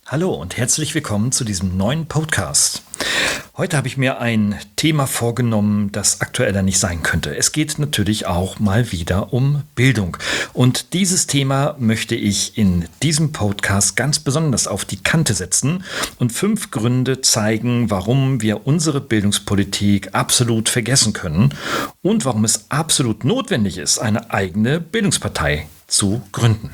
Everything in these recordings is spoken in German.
Hallo und herzlich willkommen zu diesem neuen Podcast. Heute habe ich mir ein Thema vorgenommen, das aktueller nicht sein könnte. Es geht natürlich auch mal wieder um Bildung. Und dieses Thema möchte ich in diesem Podcast ganz besonders auf die Kante setzen und 5 Gründe zeigen, warum wir unsere Bildungspolitik absolut vergessen können und warum es absolut notwendig ist, eine eigene Bildungspartei zu gründen.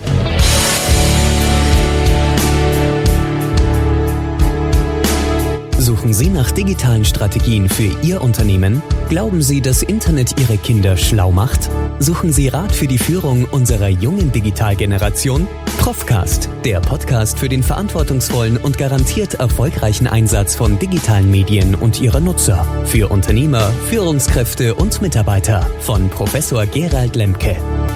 Suchen Sie nach digitalen Strategien für Ihr Unternehmen? Glauben Sie, dass Internet Ihre Kinder schlau macht? Suchen Sie Rat für die Führung unserer jungen Digitalgeneration? Profcast, der Podcast für den verantwortungsvollen und garantiert erfolgreichen Einsatz von digitalen Medien und ihrer Nutzer. Für Unternehmer, Führungskräfte und Mitarbeiter von Professor Gerald Lemke.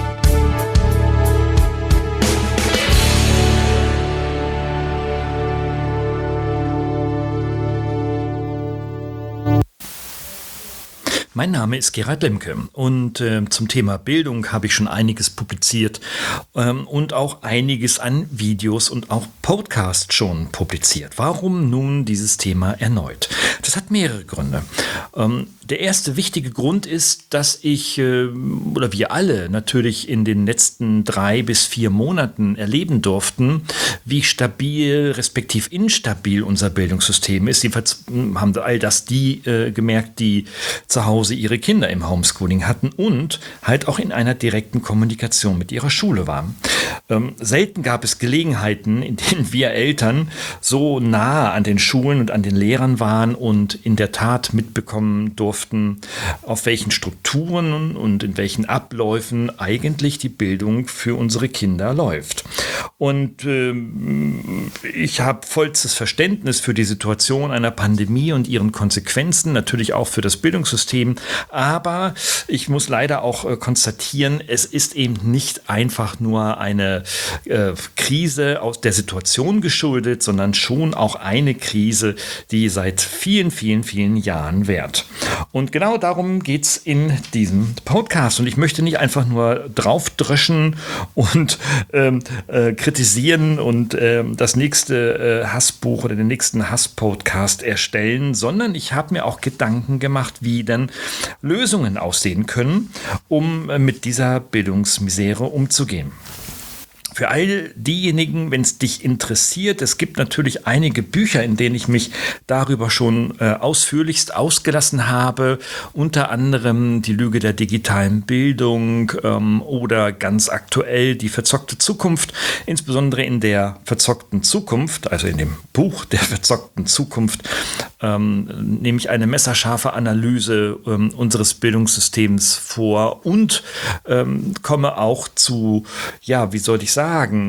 Mein Name ist Gerald Lemke und zum Thema Bildung habe ich schon einiges publiziert und auch einiges an Videos und auch Podcasts schon publiziert. Warum nun dieses Thema erneut? Das hat mehrere Gründe. Der erste wichtige Grund ist, dass ich oder wir alle natürlich in den letzten 3 bis 4 Monaten erleben durften, wie stabil respektiv instabil unser Bildungssystem ist. Jedenfalls haben all das die gemerkt, die zu Hause ihre Kinder im Homeschooling hatten und halt auch in einer direkten Kommunikation mit ihrer Schule waren. Selten gab es Gelegenheiten, in denen wir Eltern so nah an den Schulen und an den Lehrern waren und in der Tat mitbekommen durften, auf welchen Strukturen und in welchen Abläufen eigentlich die Bildung für unsere Kinder läuft. Und ich habe vollstes Verständnis für die Situation einer Pandemie und ihren Konsequenzen, natürlich auch für das Bildungssystem. Aber ich muss leider auch konstatieren, es ist eben nicht einfach nur eine Krise aus der Situation geschuldet, sondern schon auch eine Krise, die seit vielen, vielen, vielen Jahren währt. Und genau darum geht es in diesem Podcast. Und ich möchte nicht einfach nur draufdröschen und kritisieren und das nächste Hassbuch oder den nächsten Hasspodcast erstellen, sondern ich habe mir auch Gedanken gemacht, wie denn Lösungen aussehen können, um mit dieser Bildungsmisere umzugehen. Für all diejenigen, wenn es dich interessiert, es gibt natürlich einige Bücher, in denen ich mich darüber schon ausführlichst ausgelassen habe. Unter anderem Die Lüge der digitalen Bildung oder ganz aktuell Die verzockte Zukunft. Insbesondere in der verzockten Zukunft, also in dem Buch der verzockten Zukunft, nehme ich eine messerscharfe Analyse unseres Bildungssystems vor und komme auch zu, ja, wie soll ich sagen,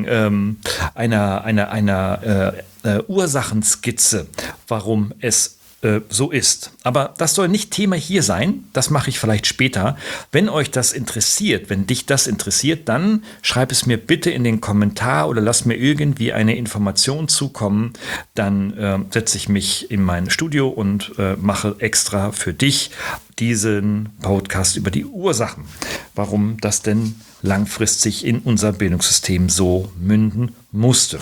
einer Ursachenskizze, warum es so ist. Aber das soll nicht Thema hier sein, das mache ich vielleicht später. Wenn euch das interessiert, wenn dich das interessiert, dann schreib es mir bitte in den Kommentar oder lass mir irgendwie eine Information zukommen. Dann setze ich mich in mein Studio und mache extra für dich diesen Podcast über die Ursachen, warum das denn langfristig in unser Bildungssystem so münden musste.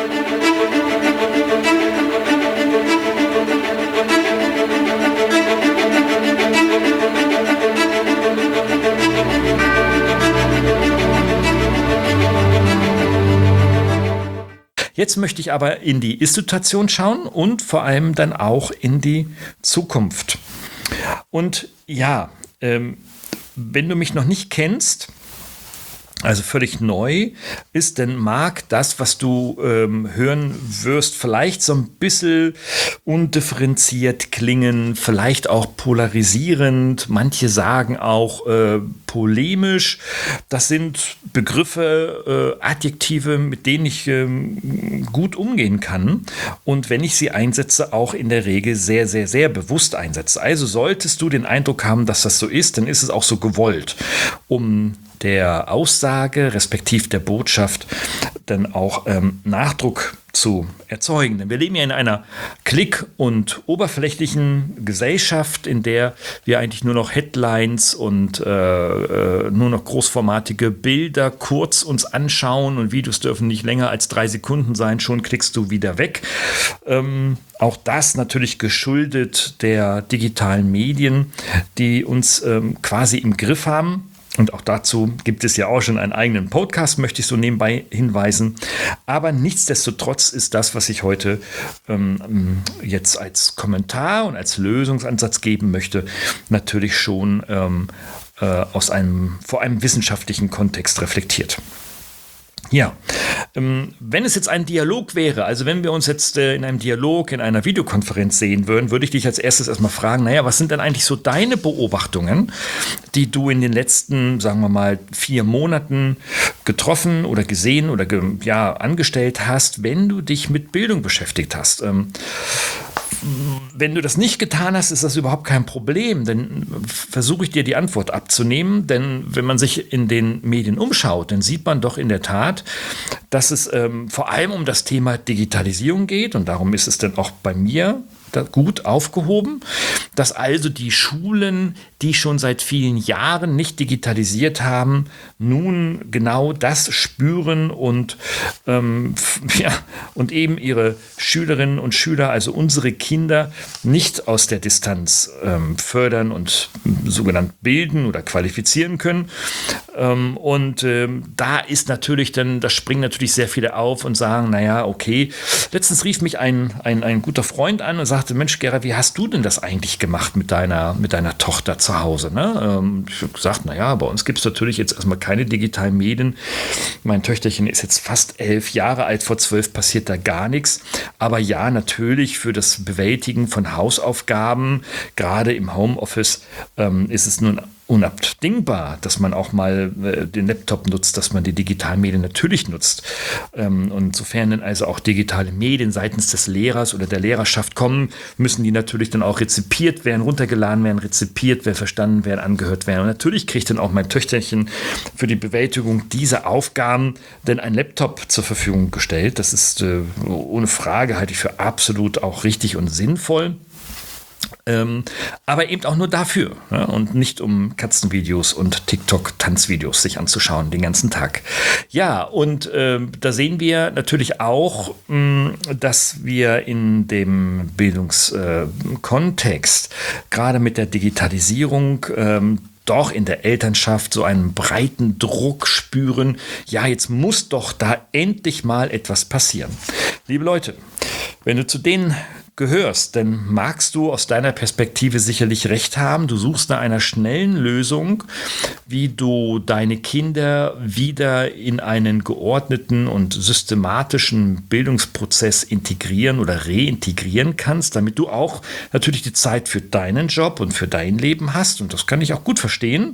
Jetzt möchte ich aber in die Ist-Situation schauen und vor allem dann auch in die Zukunft. Und ja, wenn du mich noch nicht kennst, also völlig neu ist, denn mag das, was du hören wirst, vielleicht so ein bisschen undifferenziert klingen, vielleicht auch polarisierend, manche sagen auch polemisch. Das sind Begriffe, Adjektive, mit denen ich gut umgehen kann und wenn ich sie einsetze, auch in der Regel sehr, sehr, sehr bewusst einsetze. Also solltest du den Eindruck haben, dass das so ist, dann ist es auch so gewollt, um der Aussage respektive der Botschaft dann auch Nachdruck zu erzeugen. Denn wir leben ja in einer klick- und oberflächlichen Gesellschaft, in der wir eigentlich nur noch Headlines und nur noch großformatige Bilder kurz uns anschauen, und Videos dürfen nicht länger als 3 Sekunden sein, schon klickst du wieder weg. Auch das natürlich geschuldet der digitalen Medien, die uns quasi im Griff haben. Und auch dazu gibt es ja auch schon einen eigenen Podcast, möchte ich so nebenbei hinweisen. Aber nichtsdestotrotz ist das, was ich heute jetzt als Kommentar und als Lösungsansatz geben möchte, natürlich schon vor einem wissenschaftlichen Kontext reflektiert. Ja, wenn es jetzt ein Dialog wäre, also wenn wir uns jetzt in einem Dialog, in einer Videokonferenz sehen würden, würde ich dich als erstes erstmal fragen, naja, was sind denn eigentlich so deine Beobachtungen, die du in den letzten, sagen wir mal, 4 Monaten getroffen oder gesehen oder angestellt hast, wenn du dich mit Bildung beschäftigt hast? Wenn du das nicht getan hast, ist das überhaupt kein Problem, denn versuche ich dir die Antwort abzunehmen, denn wenn man sich in den Medien umschaut, dann sieht man doch in der Tat, dass es vor allem um das Thema Digitalisierung geht, und darum ist es dann auch bei mir gut aufgehoben, dass also die Schulen, die schon seit vielen Jahren nicht digitalisiert haben, nun genau das spüren und eben ihre Schülerinnen und Schüler, also unsere Kinder, nicht aus der Distanz fördern und sogenannt bilden oder qualifizieren können. Da ist natürlich dann, da springen natürlich sehr viele auf und sagen, naja, okay. Letztens rief mich ein guter Freund an und sagte, Mensch, Gerhard, wie hast du denn das eigentlich gemacht mit deiner Tochter zu Hause? Ne? Ich habe gesagt, naja, bei uns gibt es natürlich jetzt erstmal keine digitalen Medien. Mein Töchterchen ist jetzt fast 11 Jahre alt, vor 12 passiert da gar nichts. Aber ja, natürlich für das Bewältigen von Hausaufgaben, gerade im Homeoffice, ist es nun unabdingbar, dass man auch mal den Laptop nutzt, dass man die digitalen Medien natürlich nutzt. Und sofern dann also auch digitale Medien seitens des Lehrers oder der Lehrerschaft kommen, müssen die natürlich dann auch rezipiert werden, runtergeladen werden, rezipiert werden, verstanden werden, angehört werden. Und natürlich kriegt dann auch mein Töchterchen für die Bewältigung dieser Aufgaben denn ein Laptop zur Verfügung gestellt. Das ist ohne Frage, halte ich für absolut auch richtig und sinnvoll. Aber eben auch nur dafür, ja, und nicht um Katzenvideos und TikTok-Tanzvideos sich anzuschauen den ganzen Tag. Ja, und da sehen wir natürlich auch, dass wir in dem Bildungskontext gerade mit der Digitalisierung doch in der Elternschaft so einen breiten Druck spüren. Ja, jetzt muss doch da endlich mal etwas passieren. Liebe Leute, wenn du zu denen gehörst, dann magst du aus deiner Perspektive sicherlich recht haben. Du suchst nach einer schnellen Lösung, wie du deine Kinder wieder in einen geordneten und systematischen Bildungsprozess integrieren oder reintegrieren kannst, damit du auch natürlich die Zeit für deinen Job und für dein Leben hast. Und das kann ich auch gut verstehen.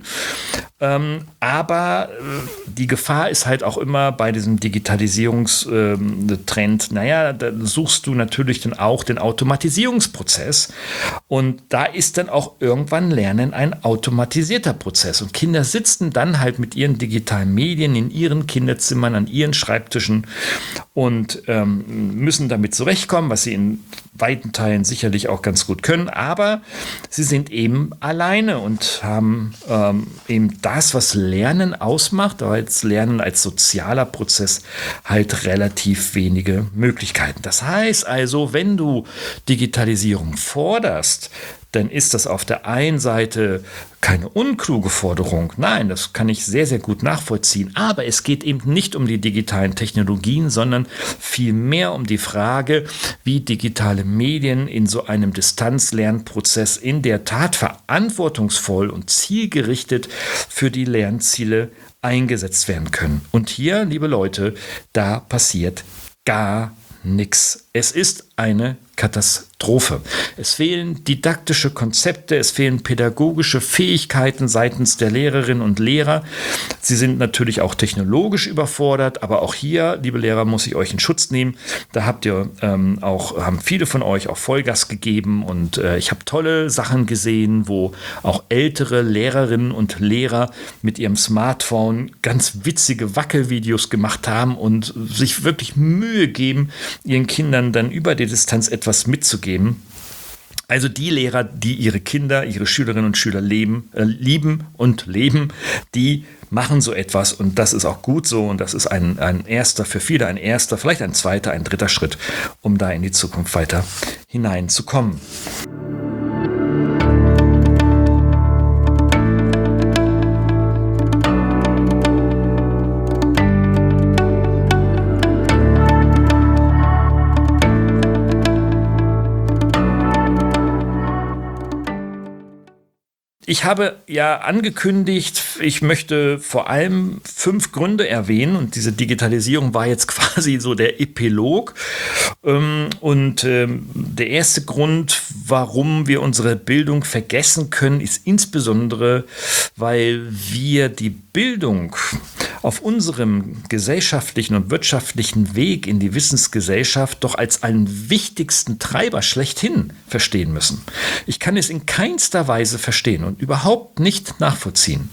Aber die Gefahr ist halt auch immer bei diesem Digitalisierungstrend, naja, da suchst du natürlich dann auch den Automatisierungsprozess, und da ist dann auch irgendwann Lernen ein automatisierter Prozess, und Kinder sitzen dann halt mit ihren digitalen Medien in ihren Kinderzimmern, an ihren Schreibtischen und müssen damit zurechtkommen, was sie in weiten Teilen sicherlich auch ganz gut können, aber sie sind eben alleine und haben eben das, was Lernen ausmacht, als Lernen als sozialer Prozess, halt relativ wenige Möglichkeiten. Das heißt also, wenn du Digitalisierung forderst, dann ist das auf der einen Seite keine unkluge Forderung. Nein, das kann ich sehr, sehr gut nachvollziehen. Aber es geht eben nicht um die digitalen Technologien, sondern vielmehr um die Frage, wie digitale Medien in so einem Distanzlernprozess in der Tat verantwortungsvoll und zielgerichtet für die Lernziele eingesetzt werden können. Und hier, liebe Leute, da passiert gar nichts. Es ist eine Katastrophe. Katastrophe. Es fehlen didaktische Konzepte, es fehlen pädagogische Fähigkeiten seitens der Lehrerinnen und Lehrer. Sie sind natürlich auch technologisch überfordert, aber auch hier, liebe Lehrer, muss ich euch in Schutz nehmen. Da haben viele von euch auch Vollgas gegeben und ich habe tolle Sachen gesehen, wo auch ältere Lehrerinnen und Lehrer mit ihrem Smartphone ganz witzige Wackelvideos gemacht haben und sich wirklich Mühe geben, ihren Kindern dann über die Distanz etwas mitzugeben. Also die Lehrer, die ihre Kinder, ihre Schülerinnen und Schüler lieben und leben, die machen so etwas und das ist auch gut so und das ist ein erster, für viele ein erster, vielleicht ein zweiter, ein dritter Schritt, um da in die Zukunft weiter hineinzukommen. Ich habe ja angekündigt, ich möchte vor allem 5 Gründe erwähnen und diese Digitalisierung war jetzt quasi so der Epilog. Der erste Grund, warum wir unsere Bildung vergessen können, ist insbesondere, weil wir die Bildung auf unserem gesellschaftlichen und wirtschaftlichen Weg in die Wissensgesellschaft doch als einen wichtigsten Treiber schlechthin verstehen müssen. Ich kann es in keinster Weise verstehen und überhaupt nicht nachvollziehen,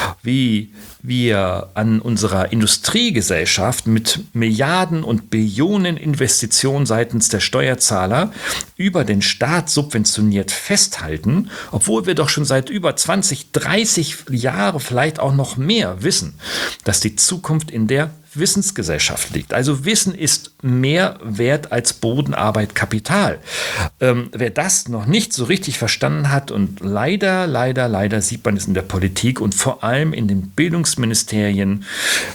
wie wir an unserer Industriegesellschaft mit Milliarden und Billionen Investitionen seitens der Steuerzahler über den Staat subventioniert festhalten, obwohl wir doch schon seit über 20, 30 Jahren, vielleicht auch noch mehr wissen, dass die Zukunft in der Wissensgesellschaft liegt. Also Wissen ist mehr wert als Bodenarbeit, Kapital. Wer das noch nicht so richtig verstanden hat und leider sieht man es in der Politik und vor allem in den Bildungsministerien,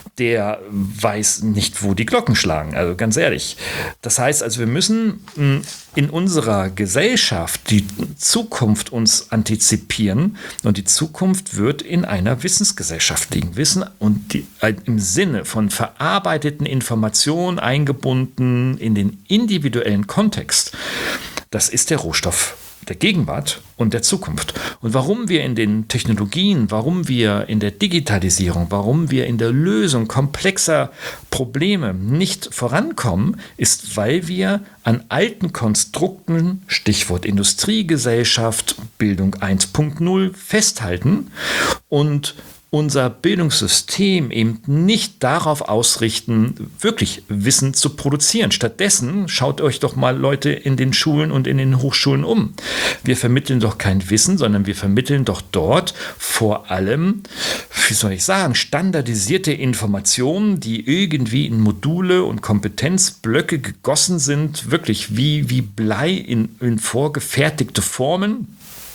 der weiß nicht, wo die Glocken schlagen. Also ganz ehrlich. Das heißt also, wir müssen in unserer Gesellschaft die Zukunft uns antizipieren und die Zukunft wird in einer Wissensgesellschaft liegen. Wissen und im Sinne von verarbeiteten Informationen eingebunden in den individuellen Kontext. Das ist der Rohstoff der Gegenwart und der Zukunft. Und warum wir in den Technologien, warum wir in der Digitalisierung, warum wir in der Lösung komplexer Probleme nicht vorankommen, ist, weil wir an alten Konstrukten, Stichwort Industriegesellschaft, Bildung 1.0, festhalten und unser Bildungssystem eben nicht darauf ausrichten, wirklich Wissen zu produzieren. Stattdessen schaut euch doch mal Leute in den Schulen und in den Hochschulen um. Wir vermitteln doch kein Wissen, sondern wir vermitteln doch dort vor allem, wie soll ich sagen, standardisierte Informationen, die irgendwie in Module und Kompetenzblöcke gegossen sind, wirklich wie Blei in vorgefertigte Formen.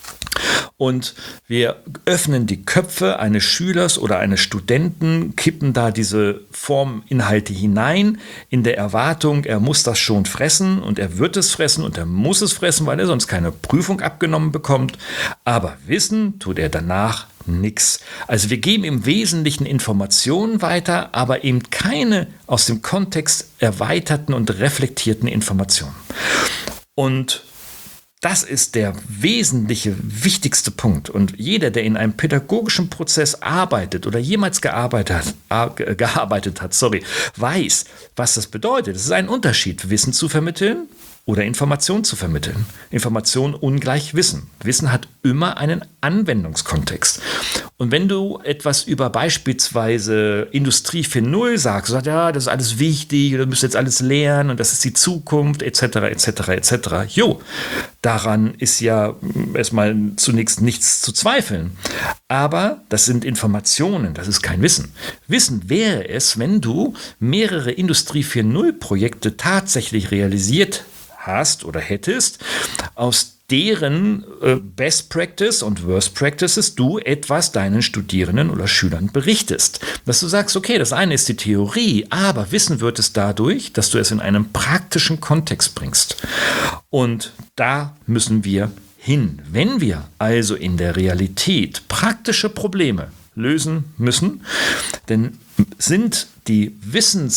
Und wir öffnen die Köpfe eines Schülers oder eines Studenten, kippen da diese Forminhalte hinein, in der Erwartung, er muss das schon fressen und er wird es fressen und er muss es fressen, weil er sonst keine Prüfung abgenommen bekommt. Aber wissen tut er danach nix. Also wir geben im Wesentlichen Informationen weiter, aber eben keine aus dem Kontext erweiterten und reflektierten Informationen. Und das ist der wesentliche, wichtigste Punkt. Und jeder, der in einem pädagogischen Prozess arbeitet oder jemals gearbeitet hat, weiß, was das bedeutet. Es ist ein Unterschied, Wissen zu vermitteln oder Information zu vermitteln. Information ungleich Wissen. Wissen hat immer einen Anwendungskontext. Und wenn du etwas über beispielsweise Industrie 4.0 sagst, ja, das ist alles wichtig, du musst jetzt alles lernen und das ist die Zukunft, etc. Jo, daran ist ja erstmal zunächst nichts zu zweifeln. Aber das sind Informationen, das ist kein Wissen. Wissen wäre es, wenn du mehrere Industrie 4.0 Projekte tatsächlich realisiert hast oder hättest, aus deren Best Practice und Worst Practices du etwas deinen Studierenden oder Schülern berichtest. Dass du sagst, okay, das eine ist die Theorie, aber Wissen wird es dadurch, dass du es in einen praktischen Kontext bringst. Und da müssen wir hin. Wenn wir also in der Realität praktische Probleme lösen müssen, dann sind die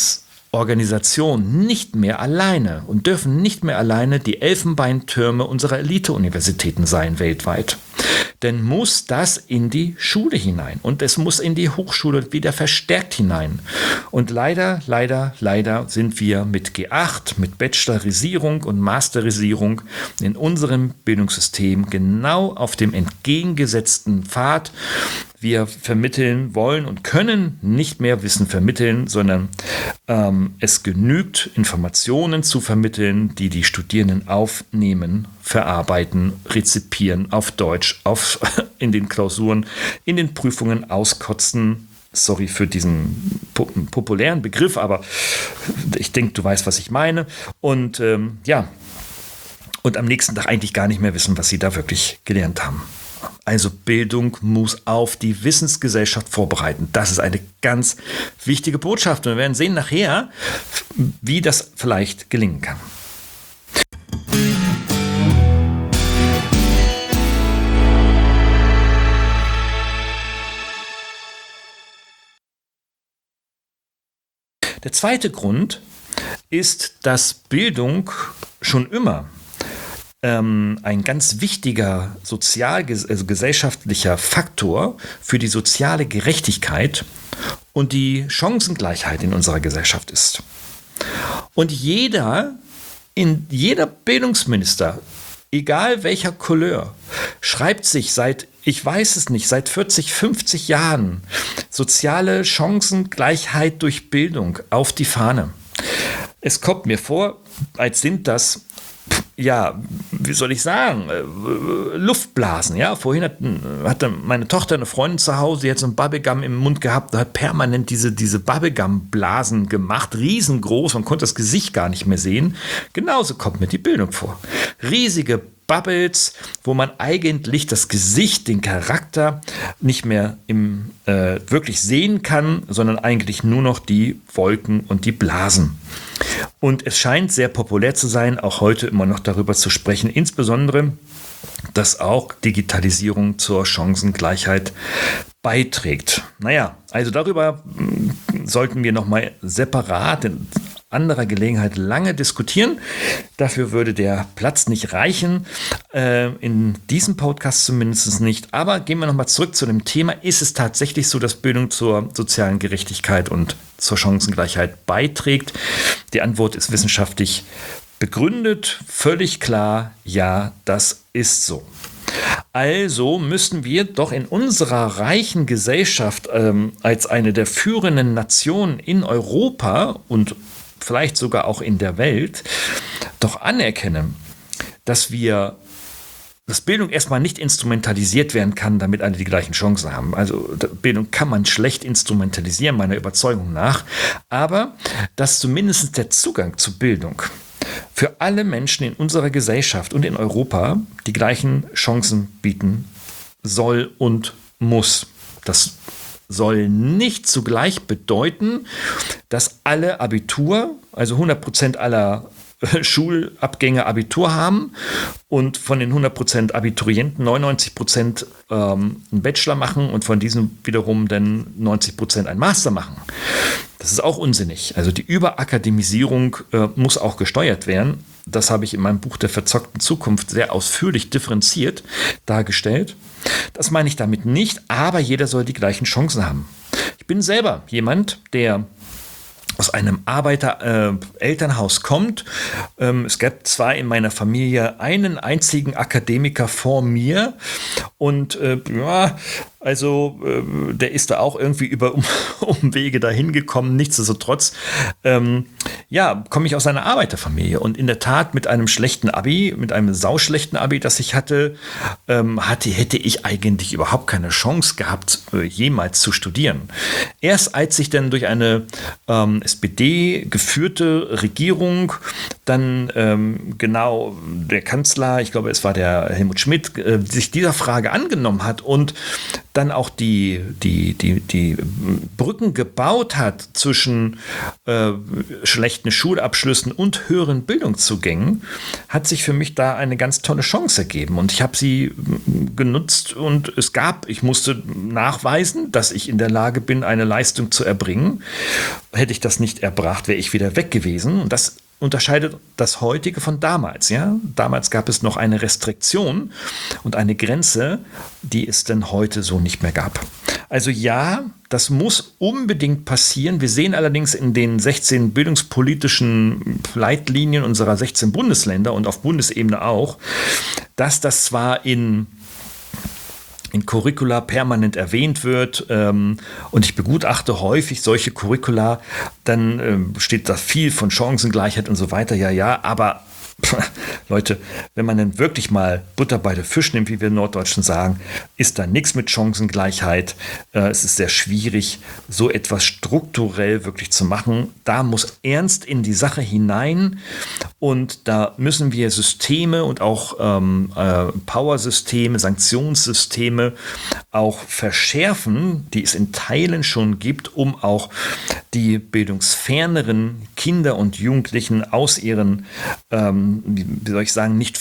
Organisationen nicht mehr alleine und dürfen nicht mehr alleine die Elfenbeintürme unserer Elite-Universitäten sein weltweit. Denn muss das in die Schule hinein und es muss in die Hochschule wieder verstärkt hinein. Und leider sind wir mit G8, mit Bachelorisierung und Masterisierung in unserem Bildungssystem genau auf dem entgegengesetzten Pfad. Wir vermitteln wollen und können nicht mehr Wissen vermitteln, sondern es genügt, Informationen zu vermitteln, die die Studierenden aufnehmen, verarbeiten, rezipieren auf Deutsch, in den Klausuren, in den Prüfungen auskotzen. Sorry für diesen populären Begriff, aber ich denke, du weißt, was ich meine. Und und am nächsten Tag eigentlich gar nicht mehr wissen, was sie da wirklich gelernt haben. Also Bildung muss auf die Wissensgesellschaft vorbereiten. Das ist eine ganz wichtige Botschaft. Und wir werden sehen nachher, wie das vielleicht gelingen kann. Der zweite Grund ist, dass Bildung schon immer ein ganz wichtiger gesellschaftlicher Faktor für die soziale Gerechtigkeit und die Chancengleichheit in unserer Gesellschaft ist. Und jeder Bildungsminister, egal welcher Couleur, schreibt sich seit 40, 50 Jahren soziale Chancengleichheit durch Bildung auf die Fahne. Es kommt mir vor, als sind das wie soll ich sagen, Luftblasen. Ja? Vorhin hatte meine Tochter eine Freundin zu Hause, die hat so ein Bubblegum im Mund gehabt, hat permanent diese Bubblegum-Blasen gemacht, riesengroß, man konnte das Gesicht gar nicht mehr sehen. Genauso kommt mir die Bildung vor. Riesige Bubbles, wo man eigentlich das Gesicht, den Charakter nicht mehr wirklich sehen kann, sondern eigentlich nur noch die Wolken und die Blasen. Und es scheint sehr populär zu sein, auch heute immer noch darüber zu sprechen, insbesondere, dass auch Digitalisierung zur Chancengleichheit beiträgt. Naja, also darüber sollten wir nochmal separat in anderer Gelegenheit lange diskutieren. Dafür würde der Platz nicht reichen, in diesem Podcast zumindest nicht. Aber gehen wir nochmal zurück zu dem Thema. Ist es tatsächlich so, dass Bildung zur sozialen Gerechtigkeit und zur Chancengleichheit beiträgt? Die Antwort ist wissenschaftlich begründet, völlig klar, ja, das ist so. Also müssen wir doch in unserer reichen Gesellschaft als eine der führenden Nationen in Europa und vielleicht sogar auch in der Welt, doch anerkennen, dass Bildung erstmal nicht instrumentalisiert werden kann, damit alle die gleichen Chancen haben. Also Bildung kann man schlecht instrumentalisieren, meiner Überzeugung nach, aber dass zumindest der Zugang zu Bildung für alle Menschen in unserer Gesellschaft und in Europa die gleichen Chancen bieten soll und muss. Das soll nicht zugleich bedeuten, dass alle Abitur, also 100% aller Schulabgänger Abitur haben und von den 100% Abiturienten 99% einen Bachelor machen und von diesen wiederum dann 90% einen Master machen. Das ist auch unsinnig. Also die Überakademisierung muss auch gesteuert werden. Das habe ich in meinem Buch der verzockten Zukunft sehr ausführlich differenziert dargestellt. Das meine ich damit nicht, aber jeder soll die gleichen Chancen haben. Ich bin selber jemand, der aus einem Arbeiter-Elternhaus kommt. Es gab zwar in meiner Familie einen einzigen Akademiker vor mir und der ist da auch irgendwie über Umwege dahin gekommen. Nichtsdestotrotz, komme ich aus einer Arbeiterfamilie und in der Tat mit einem schlechten Abi, mit einem sauschlechten Abi, das ich hatte, hätte ich eigentlich überhaupt keine Chance gehabt, jemals zu studieren. Erst als ich dann durch eine SPD geführte Regierung dann der Kanzler, ich glaube es war der Helmut Schmidt, sich dieser Frage angenommen hat und dann auch die Brücken gebaut hat zwischen schlechten Schulabschlüssen und höheren Bildungszugängen, hat sich für mich da eine ganz tolle Chance ergeben. Und ich habe sie genutzt und ich musste nachweisen, dass ich in der Lage bin, eine Leistung zu erbringen. Hätte ich das nicht erbracht, wäre ich wieder weg gewesen. Und das unterscheidet das heutige von damals. Ja? Damals gab es noch eine Restriktion und eine Grenze, die es denn heute so nicht mehr gab. Also ja, das muss unbedingt passieren. Wir sehen allerdings in den 16 bildungspolitischen Leitlinien unserer 16 Bundesländer und auf Bundesebene auch, dass das zwar in Curricula permanent erwähnt wird und ich begutachte häufig solche Curricula, dann steht da viel von Chancengleichheit und so weiter, ja, aber Leute, wenn man dann wirklich mal Butter bei der Fisch nimmt, wie wir Norddeutschen sagen, ist da nichts mit Chancengleichheit. Es ist sehr schwierig, so etwas strukturell wirklich zu machen. Da muss ernst in die Sache hinein und da müssen wir Systeme und auch Powersysteme, Sanktionssysteme auch verschärfen, die es in Teilen schon gibt, um auch die bildungsferneren Kinder und Jugendlichen aus ihren wie soll ich sagen, nicht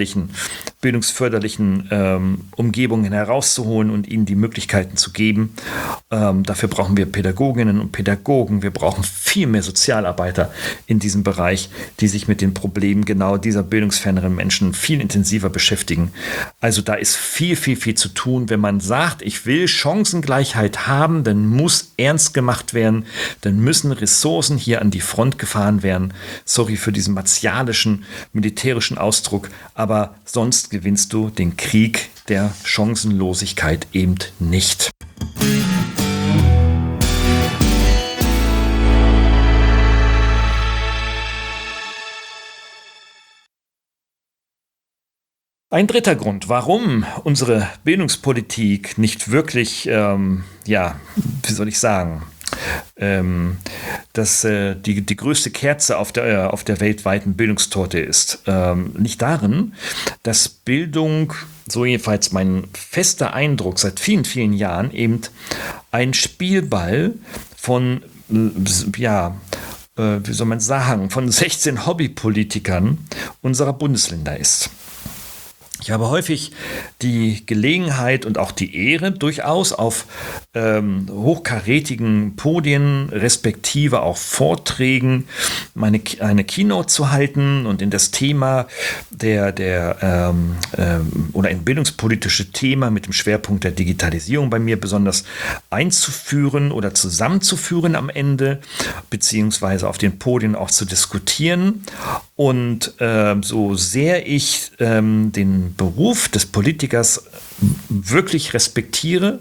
bildungsförderlichen Umgebungen herauszuholen und ihnen die Möglichkeiten zu geben. Dafür brauchen wir Pädagoginnen und Pädagogen. Wir brauchen viel mehr Sozialarbeiter in diesem Bereich, die sich mit den Problemen genau dieser bildungsferneren Menschen viel intensiver beschäftigen. Also da ist viel, viel, viel zu tun. Wenn man sagt, ich will Chancengleichheit haben, dann muss ernst gemacht werden, dann müssen Ressourcen hier an die Front gefahren werden. Sorry für diesen martialischen, militärischen Ausdruck, aber sonst gewinnst du den Krieg der Chancenlosigkeit eben nicht. Ein dritter Grund, warum unsere Bildungspolitik nicht wirklich, wie soll ich sagen, dass die größte Kerze auf der weltweiten Bildungstorte ist. Nicht darin, dass Bildung, so jedenfalls mein fester Eindruck seit vielen, vielen Jahren, eben ein Spielball von, wie soll man sagen, von 16 Hobbypolitikern unserer Bundesländer ist. Ich habe häufig die Gelegenheit und auch die Ehre, durchaus auf hochkarätigen Podien, respektive auch Vorträgen, eine Keynote zu halten und in das Thema oder in bildungspolitische Thema mit dem Schwerpunkt der Digitalisierung bei mir besonders einzuführen oder zusammenzuführen am Ende, beziehungsweise auf den Podien auch zu diskutieren. Und so sehr ich den Beruf des Politikers wirklich respektiere,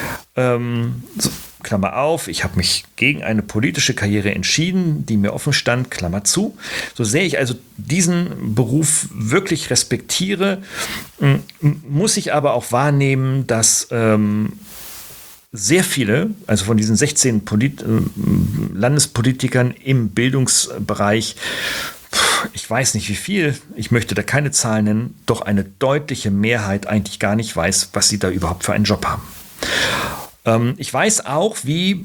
Klammer auf, ich habe mich gegen eine politische Karriere entschieden, die mir offen stand, Klammer zu. So sehr ich also diesen Beruf wirklich respektiere, muss ich aber auch wahrnehmen, dass sehr viele, also von diesen 16 Landespolitikern im Bildungsbereich, ich weiß nicht wie viel, ich möchte da keine Zahlen nennen, doch eine deutliche Mehrheit eigentlich gar nicht weiß, was sie da überhaupt für einen Job haben. Ich weiß auch, wie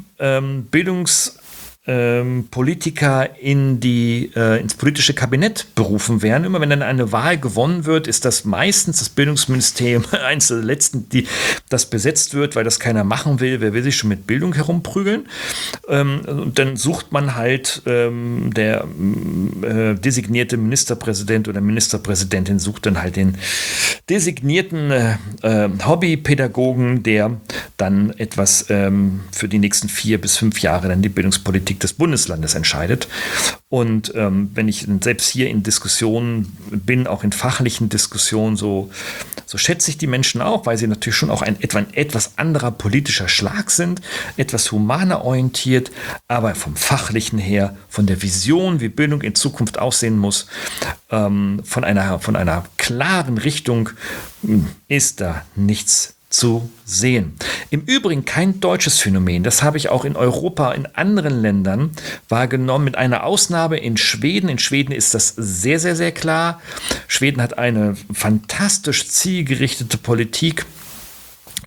Bildungspolitiker ins politische Kabinett berufen werden. Immer wenn dann eine Wahl gewonnen wird, ist das meistens das Bildungsministerium eines der letzten, die das besetzt wird, weil das keiner machen will. Wer will sich schon mit Bildung herumprügeln? Und dann sucht man halt der designierte Ministerpräsident oder Ministerpräsidentin sucht dann halt den designierten Hobbypädagogen, der dann etwas für die nächsten 4 bis 5 Jahre dann die Bildungspolitik des Bundeslandes entscheidet. Und wenn ich selbst hier in Diskussionen bin, auch in fachlichen Diskussionen, so schätze ich die Menschen auch, weil sie natürlich schon auch ein etwas anderer politischer Schlag sind, etwas humaner orientiert, aber vom Fachlichen her, von der Vision, wie Bildung in Zukunft aussehen muss, von einer klaren Richtung ist da nichts zu sehen. Im Übrigen kein deutsches Phänomen. Das habe ich auch in Europa, in anderen Ländern wahrgenommen, mit einer Ausnahme in Schweden. In Schweden ist das sehr, sehr, sehr klar. Schweden hat eine fantastisch zielgerichtete Politik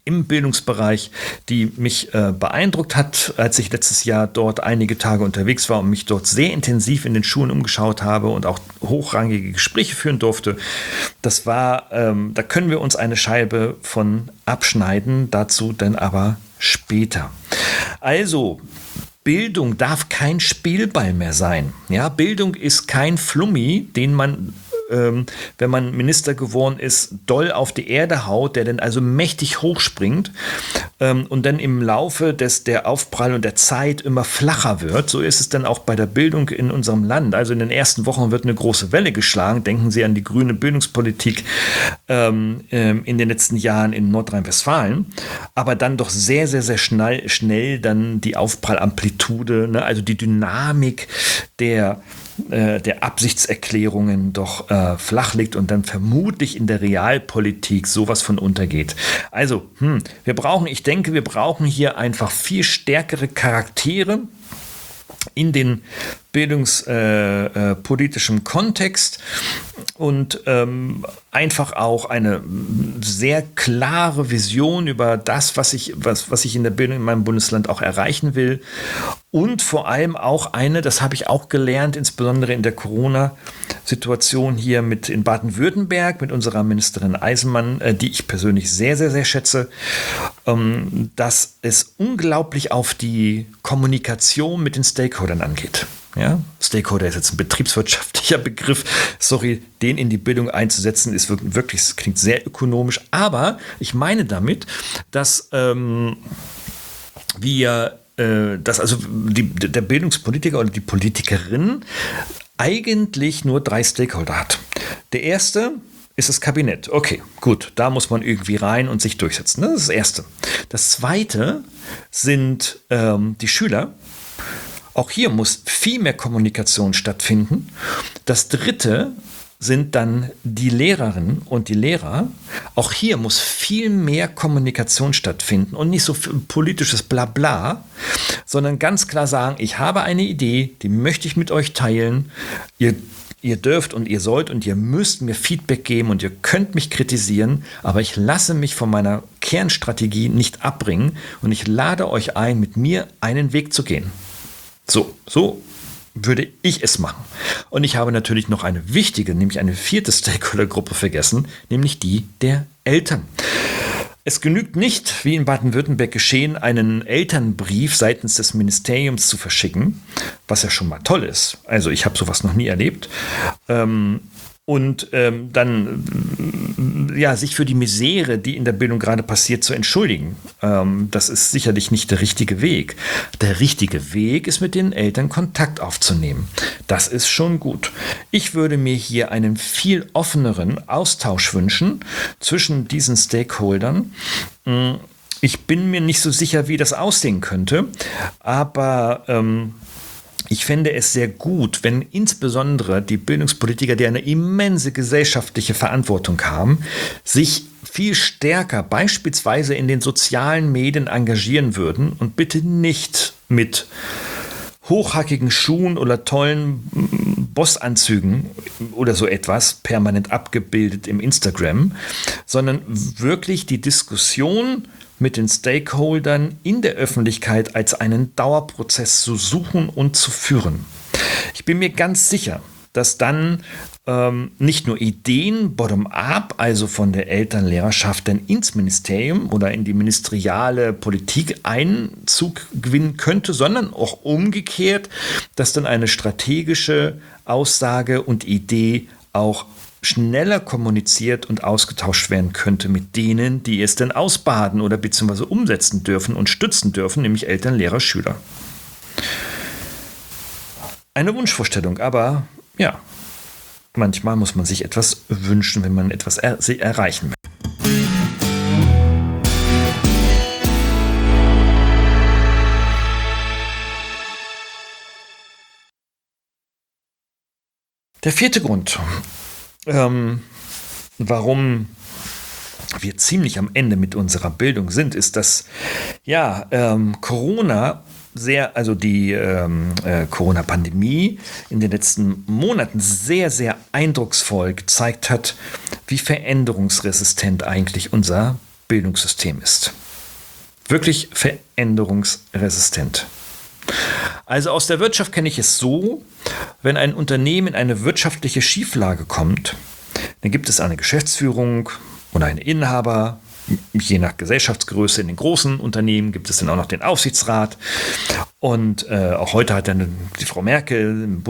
im Bildungsbereich, die mich beeindruckt hat, als ich letztes Jahr dort einige Tage unterwegs war und mich dort sehr intensiv in den Schulen umgeschaut habe und auch hochrangige Gespräche führen durfte. Das war, da können wir uns eine Scheibe von abschneiden, dazu dann aber später. Also, Bildung darf kein Spielball mehr sein. Ja, Bildung ist kein Flummi, den man, wenn man Minister geworden ist, doll auf die Erde haut, der dann also mächtig hochspringt und dann im Laufe der Aufprall und der Zeit immer flacher wird. So ist es dann auch bei der Bildung in unserem Land. Also in den ersten Wochen wird eine große Welle geschlagen. Denken Sie an die grüne Bildungspolitik in den letzten Jahren in Nordrhein-Westfalen. Aber dann doch sehr, sehr, sehr schnell dann die Aufprallamplitude, ne? Also die Dynamik der Absichtserklärungen doch flach liegt und dann vermutlich in der Realpolitik sowas von untergeht. Also, ich denke, wir brauchen hier einfach viel stärkere Charaktere in den bildungspolitischen Kontext und einfach auch eine sehr klare Vision über das, was ich in der Bildung in meinem Bundesland auch erreichen will. Und vor allem auch das habe ich auch gelernt, insbesondere in der Corona-Situation hier in Baden-Württemberg mit unserer Ministerin Eisenmann, die ich persönlich sehr, sehr, sehr schätze, dass es unglaublich auf die Kommunikation mit den Stakeholdern angeht. Ja, Stakeholder ist jetzt ein betriebswirtschaftlicher Begriff. Sorry, den in die Bildung einzusetzen, ist wirklich, es klingt sehr ökonomisch. Aber ich meine damit, dass der Bildungspolitiker oder die Politikerin eigentlich nur 3 Stakeholder hat. Der erste ist das Kabinett. Okay, gut, da muss man irgendwie rein und sich durchsetzen. Das ist das Erste. Das Zweite sind die Schüler. Auch hier muss viel mehr Kommunikation stattfinden. Das Dritte sind dann die Lehrerinnen und die Lehrer. Auch hier muss viel mehr Kommunikation stattfinden und nicht so politisches Blabla, sondern ganz klar sagen, ich habe eine Idee, die möchte ich mit euch teilen. Ihr dürft und ihr sollt und ihr müsst mir Feedback geben und ihr könnt mich kritisieren, aber ich lasse mich von meiner Kernstrategie nicht abbringen und ich lade euch ein, mit mir einen Weg zu gehen. So würde ich es machen. Und ich habe natürlich noch eine wichtige, nämlich eine 4. Stakeholdergruppe vergessen, nämlich die der Eltern. Es genügt nicht, wie in Baden-Württemberg geschehen, einen Elternbrief seitens des Ministeriums zu verschicken, was ja schon mal toll ist. Also ich habe sowas noch nie erlebt. Und dann sich für die Misere, die in der Bildung gerade passiert, zu entschuldigen. Das ist sicherlich nicht der richtige Weg. Der richtige Weg ist, mit den Eltern Kontakt aufzunehmen. Das ist schon gut. Ich würde mir hier einen viel offeneren Austausch wünschen zwischen diesen Stakeholdern. Ich bin mir nicht so sicher, wie das aussehen könnte, aber ich fände es sehr gut, wenn insbesondere die Bildungspolitiker, die eine immense gesellschaftliche Verantwortung haben, sich viel stärker beispielsweise in den sozialen Medien engagieren würden und bitte nicht mit hochhackigen Schuhen oder tollen Bossanzügen oder so etwas permanent abgebildet im Instagram, sondern wirklich die Diskussion mit den Stakeholdern in der Öffentlichkeit als einen Dauerprozess zu suchen und zu führen. Ich bin mir ganz sicher, dass dann nicht nur Ideen bottom-up, also von der Elternlehrerschaft, dann ins Ministerium oder in die ministeriale Politik Einzug gewinnen könnte, sondern auch umgekehrt, dass dann eine strategische Aussage und Idee auch schneller kommuniziert und ausgetauscht werden könnte mit denen, die es denn ausbaden oder beziehungsweise umsetzen dürfen und stützen dürfen, nämlich Eltern, Lehrer, Schüler. Eine Wunschvorstellung, aber ja, manchmal muss man sich etwas wünschen, wenn man etwas erreichen will. Der 4. Grund, warum wir ziemlich am Ende mit unserer Bildung sind, ist, dass Corona die Corona-Pandemie in den letzten Monaten sehr, sehr eindrucksvoll gezeigt hat, wie veränderungsresistent eigentlich unser Bildungssystem ist. Wirklich veränderungsresistent. Also aus der Wirtschaft kenne ich es so, wenn ein Unternehmen in eine wirtschaftliche Schieflage kommt, dann gibt es eine Geschäftsführung oder einen Inhaber, je nach Gesellschaftsgröße. In den großen Unternehmen gibt es dann auch noch den Aufsichtsrat. Und auch heute hat dann die Frau Merkel im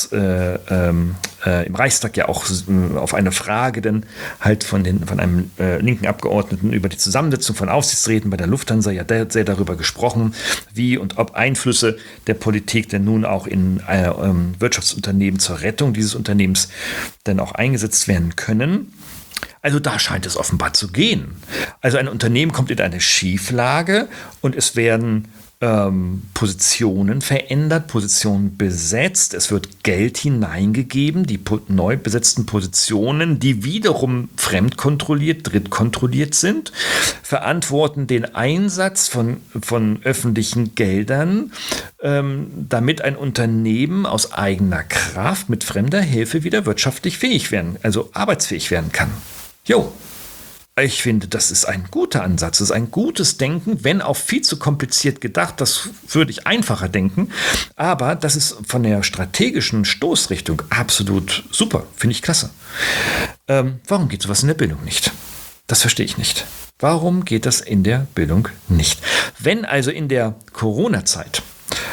im Reichstag ja auch auf eine Frage dann halt von einem linken Abgeordneten über die Zusammensetzung von Aufsichtsräten bei der Lufthansa ja sehr darüber gesprochen, wie und ob Einflüsse der Politik denn nun auch in Wirtschaftsunternehmen zur Rettung dieses Unternehmens dann auch eingesetzt werden können. Also da scheint es offenbar zu gehen. Also ein Unternehmen kommt in eine Schieflage und es werden Positionen verändert, Positionen besetzt. Es wird Geld hineingegeben, die neu besetzten Positionen, die wiederum fremdkontrolliert, drittkontrolliert sind, verantworten den Einsatz von öffentlichen Geldern, damit ein Unternehmen aus eigener Kraft mit fremder Hilfe wieder wirtschaftlich fähig werden, also arbeitsfähig werden kann. Jo. Ich finde, das ist ein guter Ansatz, das ist ein gutes Denken, wenn auch viel zu kompliziert gedacht, das würde ich einfacher denken, aber das ist von der strategischen Stoßrichtung absolut super, finde ich klasse. Warum geht sowas in der Bildung nicht? Das verstehe ich nicht. Warum geht das in der Bildung nicht? Wenn also in der Corona-Zeit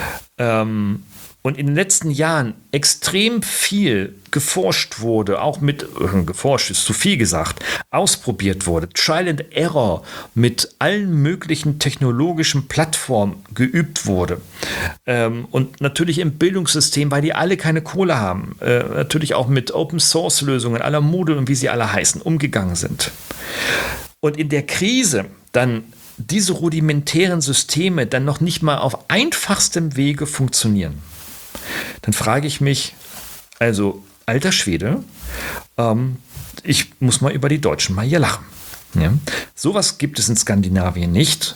und in den letzten Jahren extrem viel geforscht wurde, auch geforscht ist zu viel gesagt, ausprobiert wurde, Trial and Error mit allen möglichen technologischen Plattformen geübt wurde. Und natürlich im Bildungssystem, weil die alle keine Kohle haben, natürlich auch mit Open-Source-Lösungen aller Moodle und wie sie alle heißen, umgegangen sind. Und in der Krise dann diese rudimentären Systeme dann noch nicht mal auf einfachstem Wege funktionieren. Dann frage ich mich, also alter Schwede, ich muss mal über die Deutschen mal hier lachen. Ja? Sowas gibt es in Skandinavien nicht.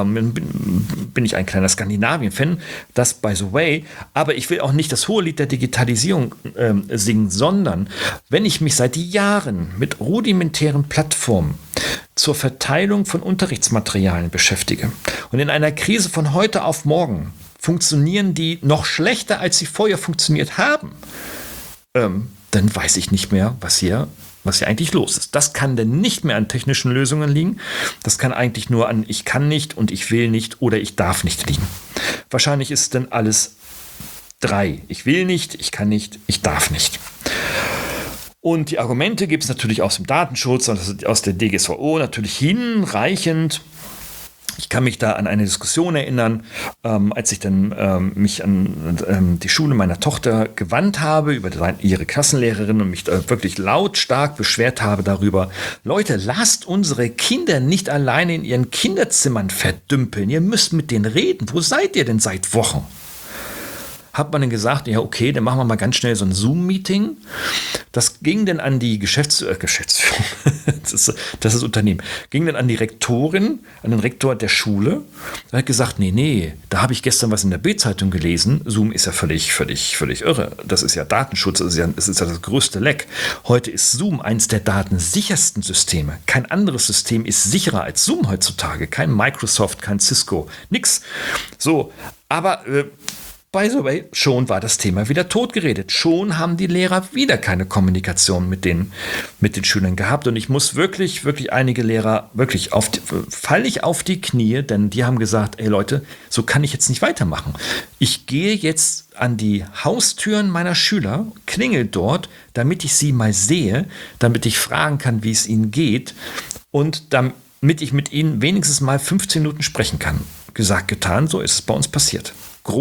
Bin ich ein kleiner Skandinavien-Fan, das by the way, aber ich will auch nicht das hohe Lied der Digitalisierung singen, sondern wenn ich mich seit Jahren mit rudimentären Plattformen zur Verteilung von Unterrichtsmaterialien beschäftige und in einer Krise von heute auf morgen funktionieren die noch schlechter, als sie vorher funktioniert haben, dann weiß ich nicht mehr, was hier eigentlich los ist. Das kann denn nicht mehr an technischen Lösungen liegen. Das kann eigentlich nur an ich kann nicht und ich will nicht oder ich darf nicht liegen. Wahrscheinlich ist dann alles 3. Ich will nicht, ich kann nicht, ich darf nicht. Und die Argumente gibt es natürlich aus dem Datenschutz und aus der DGSVO natürlich hinreichend. Ich kann mich da an eine Diskussion erinnern, als ich dann mich an die Schule meiner Tochter gewandt habe, über ihre Klassenlehrerin und mich da wirklich lautstark beschwert habe darüber. Leute, lasst unsere Kinder nicht alleine in ihren Kinderzimmern verdümpeln. Ihr müsst mit denen reden. Wo seid ihr denn seit Wochen? Hat man dann gesagt, ja okay, dann machen wir mal ganz schnell so ein Zoom-Meeting. Das ging dann an die Geschäftsführung, das ist Unternehmen, ging dann an die Rektorin, an den Rektor der Schule. Er hat gesagt, nee, da habe ich gestern was in der Bild-Zeitung gelesen. Zoom ist ja völlig irre. Das ist ja Datenschutz, das ist ja das größte Leck. Heute ist Zoom eins der datensichersten Systeme. Kein anderes System ist sicherer als Zoom heutzutage. Kein Microsoft, kein Cisco, nix. So, aber by the way, schon war das Thema wieder totgeredet. Schon haben die Lehrer wieder keine Kommunikation mit den Schülern gehabt. Und ich muss wirklich einige Lehrer wirklich falle ich auf die Knie, denn die haben gesagt, ey Leute, so kann ich jetzt nicht weitermachen. Ich gehe jetzt an die Haustüren meiner Schüler, klingel dort, damit ich sie mal sehe, damit ich fragen kann, wie es ihnen geht und damit ich mit ihnen wenigstens mal 15 Minuten sprechen kann. Gesagt, getan, so ist es bei uns passiert.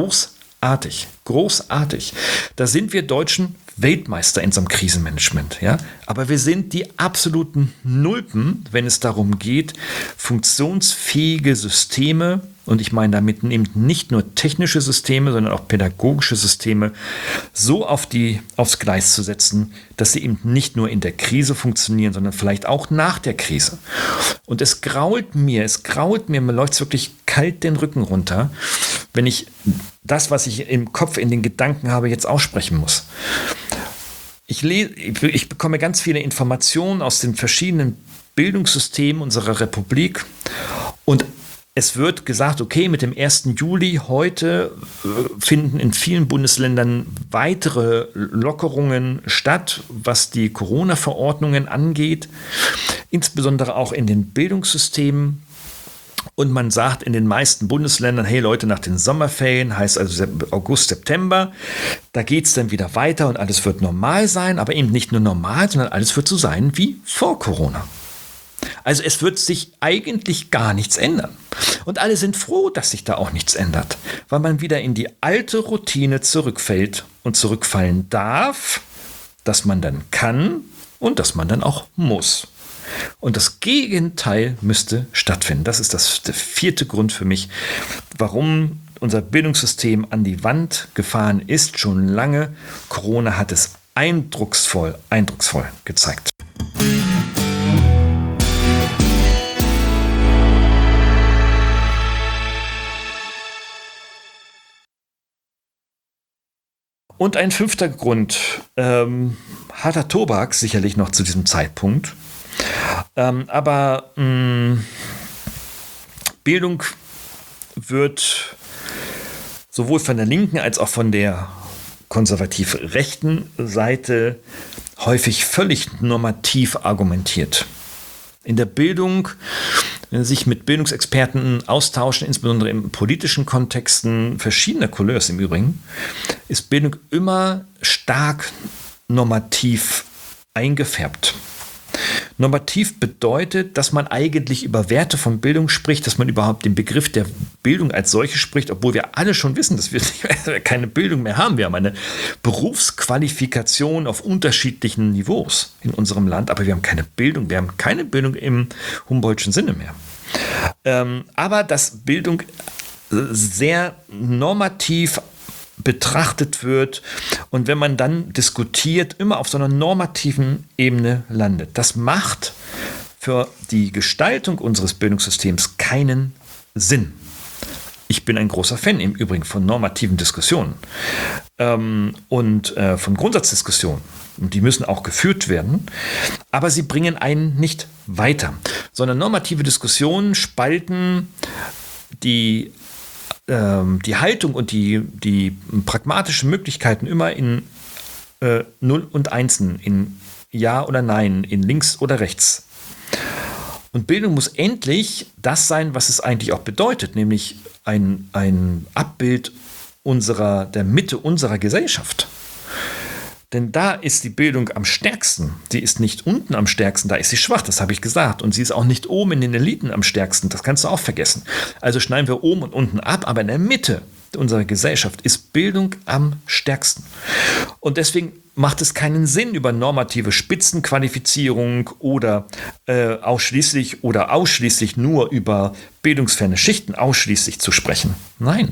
Großartig. Da sind wir Deutschen Weltmeister in so einem Krisenmanagement. Ja? Aber wir sind die absoluten Nulpen, wenn es darum geht, funktionsfähige Systeme, und ich meine damit eben nicht nur technische Systeme, sondern auch pädagogische Systeme, so aufs Gleis zu setzen, dass sie eben nicht nur in der Krise funktionieren, sondern vielleicht auch nach der Krise. Und es grault mir läuft es wirklich kalt den Rücken runter, wenn ich das, was ich im Kopf, in den Gedanken habe, jetzt aussprechen muss. Ich bekomme ganz viele Informationen aus den verschiedenen Bildungssystem unserer Republik. Und es wird gesagt, okay, mit dem 1. Juli heute finden in vielen Bundesländern weitere Lockerungen statt, was die Corona-Verordnungen angeht, insbesondere auch in den Bildungssystemen. Und man sagt in den meisten Bundesländern, hey Leute, nach den Sommerferien, heißt also August, September, da geht es dann wieder weiter und alles wird normal sein, aber eben nicht nur normal, sondern alles wird so sein wie vor Corona. Also es wird sich eigentlich gar nichts ändern. Und alle sind froh, dass sich da auch nichts ändert, weil man wieder in die alte Routine zurückfällt und zurückfallen darf, dass man dann kann und dass man dann auch muss. Und das Gegenteil müsste stattfinden. Das ist der 4. Grund für mich, warum unser Bildungssystem an die Wand gefahren ist, schon lange. Corona hat es eindrucksvoll gezeigt. Und ein 5. Grund, harter Tobak sicherlich noch zu diesem Zeitpunkt. Aber Bildung wird sowohl von der linken als auch von der konservativ-rechten Seite häufig völlig normativ argumentiert. In der Bildung, wenn Sie sich mit Bildungsexperten austauschen, insbesondere in politischen Kontexten verschiedener Couleurs im Übrigen, ist Bildung immer stark normativ eingefärbt. Normativ bedeutet, dass man eigentlich über Werte von Bildung spricht, dass man überhaupt den Begriff der Bildung als solche spricht, obwohl wir alle schon wissen, dass wir keine Bildung mehr haben. Wir haben eine Berufsqualifikation auf unterschiedlichen Niveaus in unserem Land, aber wir haben keine Bildung. Wir haben keine Bildung im Humboldtschen Sinne mehr. Aber dass Bildung sehr normativ betrachtet wird und wenn man dann diskutiert, immer auf so einer normativen Ebene landet. Das macht für die Gestaltung unseres Bildungssystems keinen Sinn. Ich bin ein großer Fan im Übrigen von normativen Diskussionen und von Grundsatzdiskussionen. Und die müssen auch geführt werden, aber sie bringen einen nicht weiter, sondern normative Diskussionen spalten die Haltung und die pragmatischen Möglichkeiten immer in Null und Einsen, in Ja oder Nein, in links oder rechts. Und Bildung muss endlich das sein, was es eigentlich auch bedeutet, nämlich ein Abbild der Mitte unserer Gesellschaft. Denn da ist die Bildung am stärksten. Sie ist nicht unten am stärksten, da ist sie schwach, das habe ich gesagt. Und sie ist auch nicht oben in den Eliten am stärksten, das kannst du auch vergessen. Also schneiden wir oben und unten ab, aber in der Mitte unserer Gesellschaft ist Bildung am stärksten. Und deswegen macht es keinen Sinn, über normative Spitzenqualifizierung oder ausschließlich nur über bildungsferne Schichten ausschließlich zu sprechen. Nein.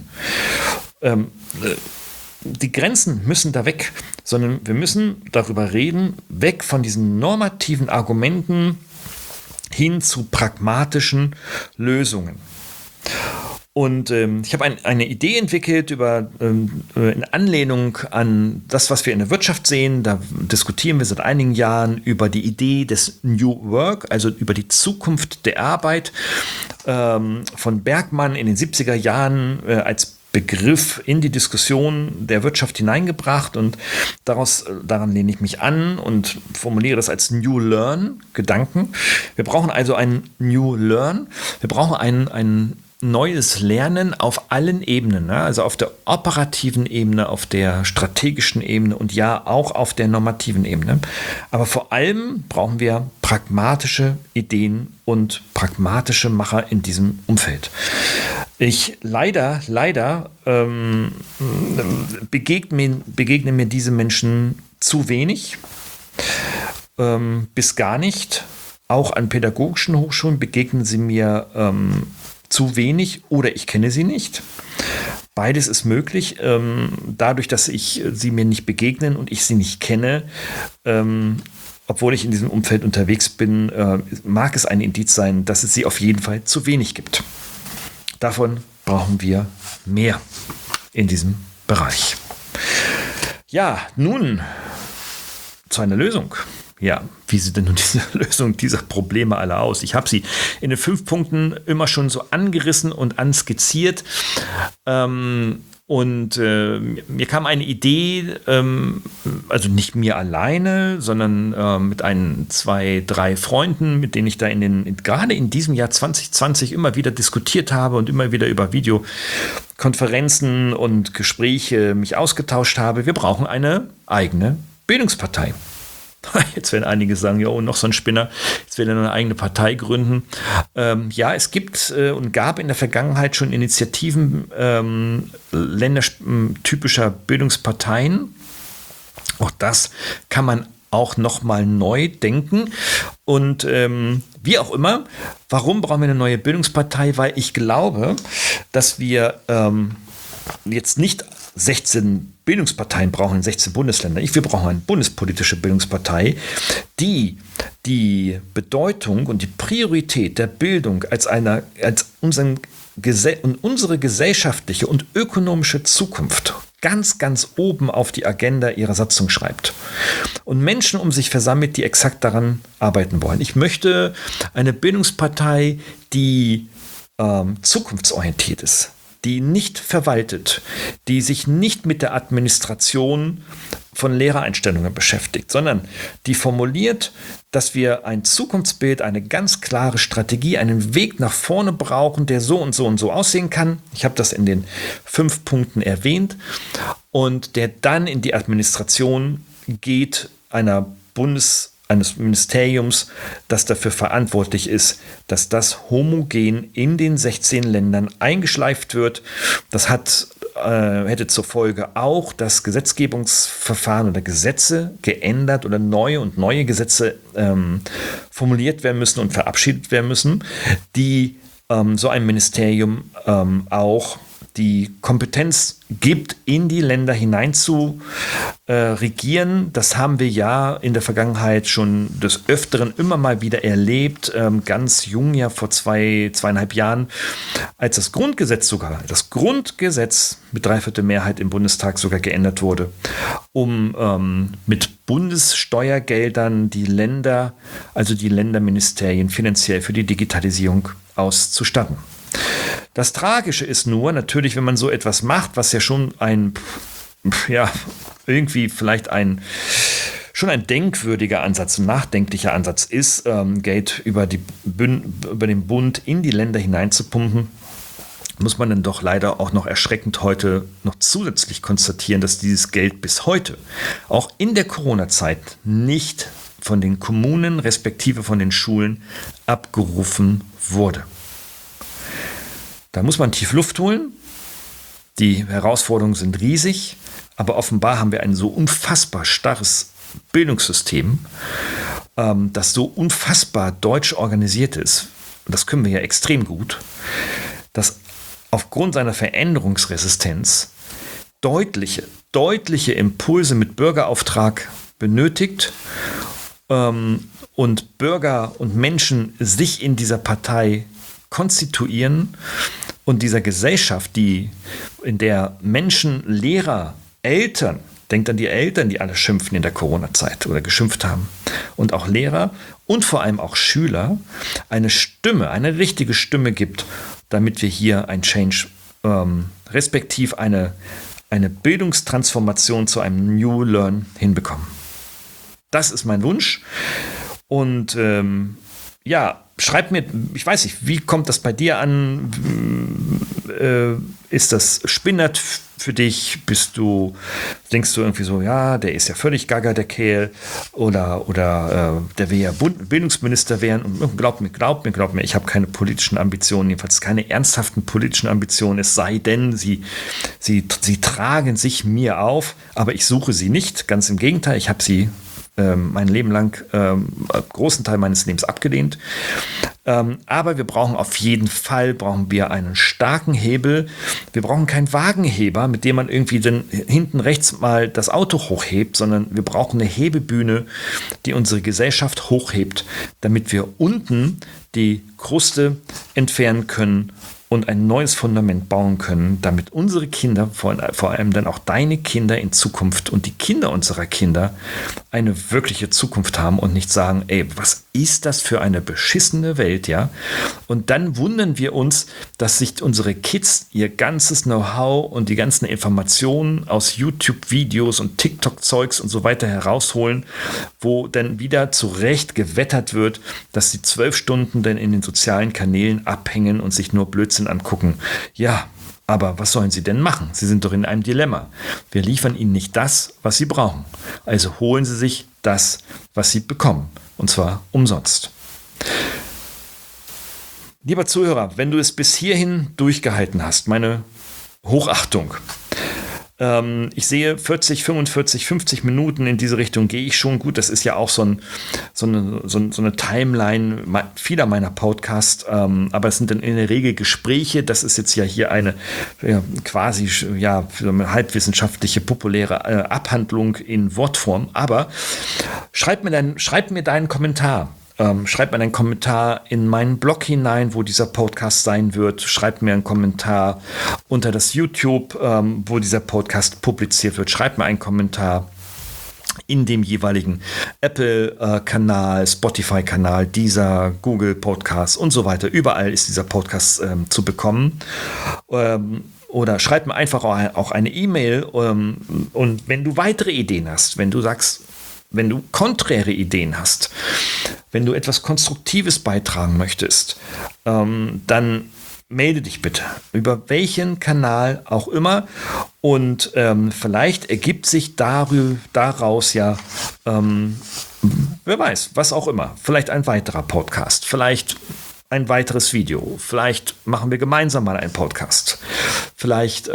Die Grenzen müssen da weg, sondern wir müssen darüber reden, weg von diesen normativen Argumenten hin zu pragmatischen Lösungen. Und ich habe eine Idee entwickelt in Anlehnung an das, was wir in der Wirtschaft sehen. Da diskutieren wir seit einigen Jahren über die Idee des New Work, also über die Zukunft der Arbeit, von Bergmann in den 70er Jahren als Begriff in die Diskussion der Wirtschaft hineingebracht und daran lehne ich mich an und formuliere das als New Learn-Gedanken. Wir brauchen also ein New Learn. Wir brauchen ein neues Lernen auf allen Ebenen, ne? Also auf der operativen Ebene, auf der strategischen Ebene und ja auch auf der normativen Ebene. Aber vor allem brauchen wir pragmatische Ideen und pragmatische Macher in diesem Umfeld. Leider begegnen mir diese Menschen zu wenig, bis gar nicht. Auch an pädagogischen Hochschulen begegnen sie mir zu wenig oder ich kenne sie nicht. Beides ist möglich. Dadurch, dass sie mir nicht begegnen und ich sie nicht kenne, obwohl ich in diesem Umfeld unterwegs bin, mag es ein Indiz sein, dass es sie auf jeden Fall zu wenig gibt. Davon brauchen wir mehr in diesem Bereich. Ja, nun zu einer Lösung. Ja, wie sieht denn nun diese Lösung dieser Probleme alle aus? Ich habe sie in den 5 Punkten immer schon so angerissen und anskizziert. Mir kam eine Idee, also nicht mir alleine, sondern mit 2, 3 Freunden, mit denen ich da gerade in diesem Jahr 2020 immer wieder diskutiert habe und immer wieder über Videokonferenzen und Gespräche mich ausgetauscht habe. Wir brauchen eine eigene Bildungspartei. Jetzt werden einige sagen, ja, noch so ein Spinner, jetzt will er eine eigene Partei gründen. Ja, es gibt und gab in der Vergangenheit schon Initiativen ländertypischer Bildungsparteien. Auch das kann man auch nochmal neu denken. Und wie auch immer, warum brauchen wir eine neue Bildungspartei? Weil ich glaube, dass wir jetzt nicht 16 Bildungsparteien brauchen in 16 Bundesländern. Wir brauchen eine bundespolitische Bildungspartei, die die Bedeutung und die Priorität der Bildung als unsere gesellschaftliche und ökonomische Zukunft ganz, ganz oben auf die Agenda ihrer Satzung schreibt. Und Menschen um sich versammelt, die exakt daran arbeiten wollen. Ich möchte eine Bildungspartei, die zukunftsorientiert ist, die nicht verwaltet, die sich nicht mit der Administration von Lehrereinstellungen beschäftigt, sondern die formuliert, dass wir ein Zukunftsbild, eine ganz klare Strategie, einen Weg nach vorne brauchen, der so und so und so aussehen kann. Ich habe das in den 5 Punkten erwähnt und der dann in die Administration geht eines Ministeriums, das dafür verantwortlich ist, dass das homogen in den 16 Ländern eingeschleift wird. Das hätte zur Folge auch, dass Gesetzgebungsverfahren oder Gesetze geändert oder neue Gesetze formuliert werden müssen und verabschiedet werden müssen, die so ein Ministerium auch die Kompetenz gibt, in die Länder hinein zu regieren. Das haben wir ja in der Vergangenheit schon des Öfteren immer mal wieder erlebt. Ganz jung, ja vor 2,5 Jahren, als das Grundgesetz mit 3/4 Mehrheit im Bundestag sogar geändert wurde, um mit Bundessteuergeldern die Länderministerien finanziell für die Digitalisierung auszustatten. Das Tragische ist nur, natürlich, wenn man so etwas macht, was ja schon ein denkwürdiger Ansatz, ein nachdenklicher Ansatz ist, Geld über den Bund in die Länder hineinzupumpen, muss man dann doch leider auch noch erschreckend heute noch zusätzlich konstatieren, dass dieses Geld bis heute, auch in der Corona-Zeit, nicht von den Kommunen respektive von den Schulen abgerufen wurde. Da muss man tief Luft holen. Die Herausforderungen sind riesig, aber offenbar haben wir ein so unfassbar starres Bildungssystem, das so unfassbar deutsch organisiert ist. Und das können wir ja extrem gut, dass aufgrund seiner Veränderungsresistenz deutliche Impulse mit Bürgerauftrag benötigt und Bürger und Menschen sich in dieser Partei konstituieren und dieser Gesellschaft, in der Menschen, Lehrer, Eltern, denkt an die Eltern, die alle schimpfen in der Corona-Zeit oder geschimpft haben, und auch Lehrer und vor allem auch Schüler eine richtige Stimme gibt, damit wir hier ein Change, respektiv eine Bildungstransformation zu einem New Learn hinbekommen. Das ist mein Wunsch und schreib mir, ich weiß nicht, wie kommt das bei dir an? Ist das spinnert für dich? Denkst du irgendwie so, ja, der ist ja völlig gaga, der Kerl, oder der will ja Bildungsminister werden? Und glaub mir, ich habe keine politischen Ambitionen, jedenfalls keine ernsthaften politischen Ambitionen, es sei denn, sie tragen sich mir auf, aber ich suche sie nicht, ganz im Gegenteil, ich habe sie mein Leben lang, großen Teil meines Lebens abgelehnt. Aber wir brauchen auf jeden Fall einen starken Hebel. Wir brauchen keinen Wagenheber, mit dem man irgendwie dann hinten rechts mal das Auto hochhebt, sondern wir brauchen eine Hebebühne, die unsere Gesellschaft hochhebt, damit wir unten die Kruste entfernen können und ein neues Fundament bauen können, damit unsere Kinder, vor allem dann auch deine Kinder in Zukunft und die Kinder unserer Kinder eine wirkliche Zukunft haben und nicht sagen, ey, was ist das für eine beschissene Welt, ja? Und dann wundern wir uns, dass sich unsere Kids ihr ganzes Know-how und die ganzen Informationen aus YouTube-Videos und TikTok-Zeugs und so weiter herausholen, wo dann wieder zu Recht gewettert wird, dass sie 12 Stunden dann in den sozialen Kanälen abhängen und sich nur Blödsinn angucken. Ja, aber was sollen sie denn machen? Sie sind doch in einem Dilemma. Wir liefern ihnen nicht das, was sie brauchen. Also holen sie sich das, was sie bekommen. Und zwar umsonst. Lieber Zuhörer, wenn du es bis hierhin durchgehalten hast, meine Hochachtung. Ich sehe 40, 45, 50 Minuten in diese Richtung gehe ich schon gut. Das ist ja auch so eine Timeline vieler meiner Podcasts. Aber es sind dann in der Regel Gespräche. Das ist jetzt ja hier eine quasi eine halbwissenschaftliche, populäre Abhandlung in Wortform. Aber schreib mir deinen Kommentar. Schreib mir einen Kommentar in meinen Blog hinein, wo dieser Podcast sein wird. Schreib mir einen Kommentar unter das YouTube, wo dieser Podcast publiziert wird. Schreib mir einen Kommentar in dem jeweiligen Apple-Kanal, Spotify-Kanal, Deezer, Google Podcasts und so weiter. Überall ist dieser Podcast zu bekommen. Oder schreib mir einfach auch eine E-Mail. Und wenn du weitere Ideen hast, wenn du konträre Ideen hast, wenn du etwas Konstruktives beitragen möchtest, dann melde dich bitte, über welchen Kanal auch immer. Und vielleicht ergibt sich daraus ja, wer weiß, was auch immer. Vielleicht ein weiterer Podcast, vielleicht ein weiteres Video. Vielleicht machen wir gemeinsam mal einen Podcast. Vielleicht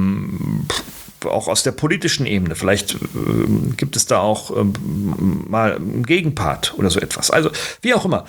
auch aus der politischen Ebene. Vielleicht gibt es da auch mal einen Gegenpart oder so etwas. Also wie auch immer.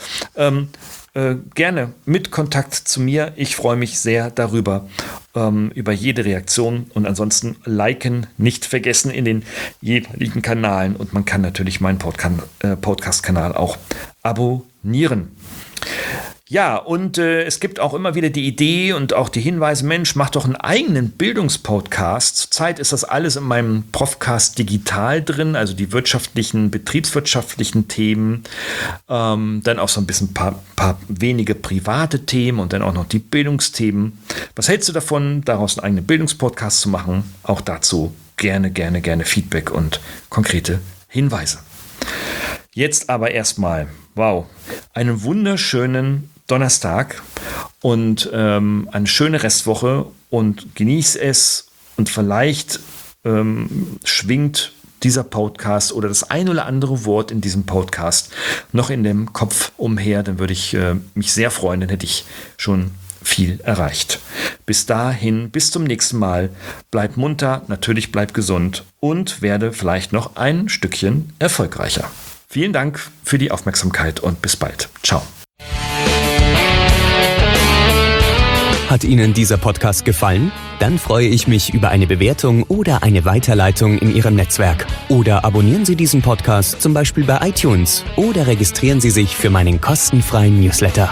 Gerne mit Kontakt zu mir. Ich freue mich sehr darüber, über jede Reaktion. Und ansonsten liken nicht vergessen in den jeweiligen Kanälen. Und man kann natürlich meinen Podcast-Kanal auch abonnieren. Ja, und es gibt auch immer wieder die Idee und auch die Hinweise, Mensch, mach doch einen eigenen Bildungspodcast. Zurzeit ist das alles in meinem Profcast digital drin, also die betriebswirtschaftlichen Themen, dann auch so ein bisschen paar wenige private Themen und dann auch noch die Bildungsthemen. Was hältst du davon, daraus einen eigenen Bildungspodcast zu machen? Auch dazu gerne Feedback und konkrete Hinweise. Jetzt aber erstmal, einen wunderschönen Donnerstag und eine schöne Restwoche und genieß es und vielleicht schwingt dieser Podcast oder das ein oder andere Wort in diesem Podcast noch in dem Kopf umher, dann würde ich mich sehr freuen, dann hätte ich schon viel erreicht. Bis dahin, bis zum nächsten Mal, bleib munter, natürlich bleib gesund und werde vielleicht noch ein Stückchen erfolgreicher. Vielen Dank für die Aufmerksamkeit und bis bald. Ciao. Hat Ihnen dieser Podcast gefallen? Dann freue ich mich über eine Bewertung oder eine Weiterleitung in Ihrem Netzwerk. Oder abonnieren Sie diesen Podcast zum Beispiel bei iTunes oder registrieren Sie sich für meinen kostenfreien Newsletter.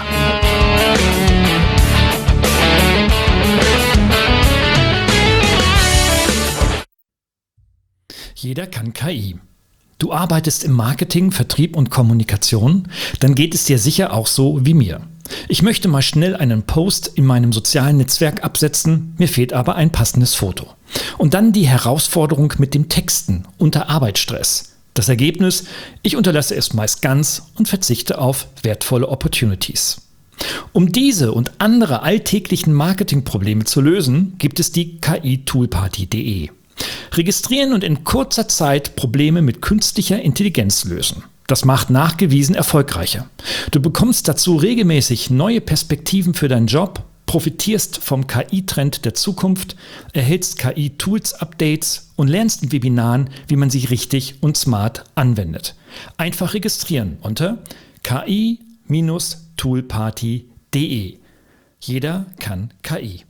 Jeder kann KI. Du arbeitest im Marketing, Vertrieb und Kommunikation, dann geht es dir sicher auch so wie mir. Ich möchte mal schnell einen Post in meinem sozialen Netzwerk absetzen, mir fehlt aber ein passendes Foto. Und dann die Herausforderung mit dem Texten unter Arbeitsstress. Das Ergebnis, ich unterlasse es meist ganz und verzichte auf wertvolle Opportunities. Um diese und andere alltäglichen Marketingprobleme zu lösen, gibt es die KI-Toolparty.de. Registrieren und in kurzer Zeit Probleme mit künstlicher Intelligenz lösen. Das macht nachgewiesen erfolgreicher. Du bekommst dazu regelmäßig neue Perspektiven für deinen Job, profitierst vom KI-Trend der Zukunft, erhältst KI-Tools-Updates und lernst in Webinaren, wie man sie richtig und smart anwendet. Einfach registrieren unter ki-toolparty.de. Jeder kann KI.